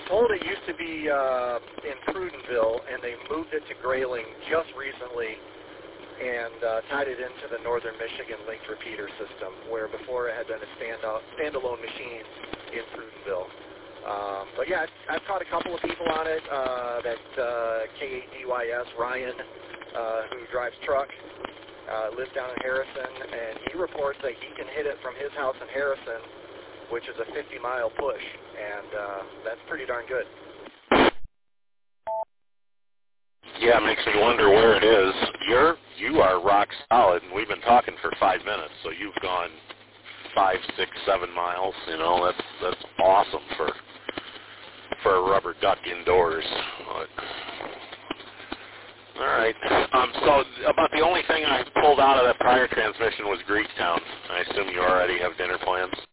told it used to be in Prudenville, and they moved it to Grayling just recently and tied it into the Northern Michigan linked repeater system, where before it had been a standalone machine in Prudenville. But yeah, I've caught a couple of people on it. That K8DYS, Ryan, who drives truck, lives down in Harrison, and he reports that he can hit it from his house in Harrison, which is a 50-mile push, and that's pretty darn good. Yeah, it makes me wonder where it is. You are rock solid, and we've been talking for 5 minutes, so you've gone 5, 6, 7 miles. You know, that's awesome for a rubber duck indoors. All right. So about the only thing I pulled out of that prior transmission was Greektown. I assume you already have dinner plans.